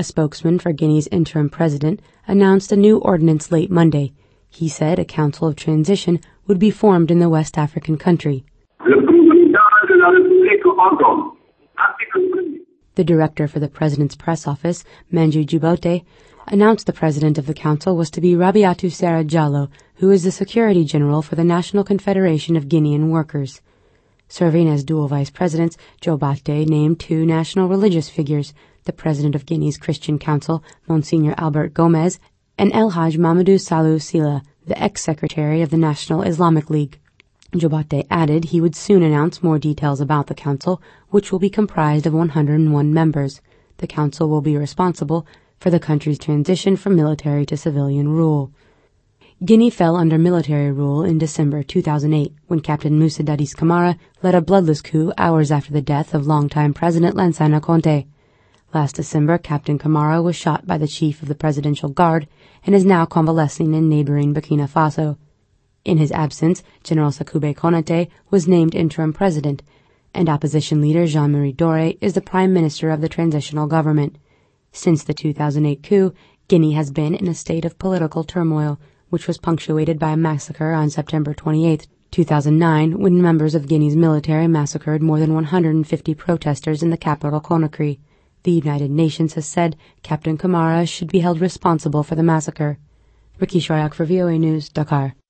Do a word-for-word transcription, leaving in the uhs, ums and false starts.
A spokesman for Guinea's interim president announced a new ordinance late Monday. He said a council of transition would be formed in the West African country. The director for the president's press office, Manju Djibote, announced the president of the council was to be Rabiatou Sarah Jallow, who is the security general for the National Confederation of Guinean Workers. Serving as dual vice presidents, Djibote named two national religious figures, the president of Guinea's Christian Council, Monsignor Albert Gomez, and El Haj Mamadou Salou Sila, the ex-secretary of the National Islamic League. Djibote added he would soon announce more details about the council, which will be comprised of one hundred one members. The council will be responsible for the country's transition from military to civilian rule. Guinea fell under military rule in December two thousand eight, when Captain Moussa Dadis Camara led a bloodless coup hours after the death of longtime President Lansana Conté. Last December, Captain Camara was shot by the chief of the Presidential Guard and is now convalescing in neighboring Burkina Faso. In his absence, General Sekube Konate was named interim president, and opposition leader Jean-Marie Doré is the prime minister of the transitional government. Since the two thousand eight coup, Guinea has been in a state of political turmoil, which was punctuated by a massacre on September twenty-eighth, two thousand nine, when members of Guinea's military massacred more than one hundred fifty protesters in the capital Conakry. The United Nations has said Captain Camara should be held responsible for the massacre. Ricky Shoyak for V O A News, Dakar.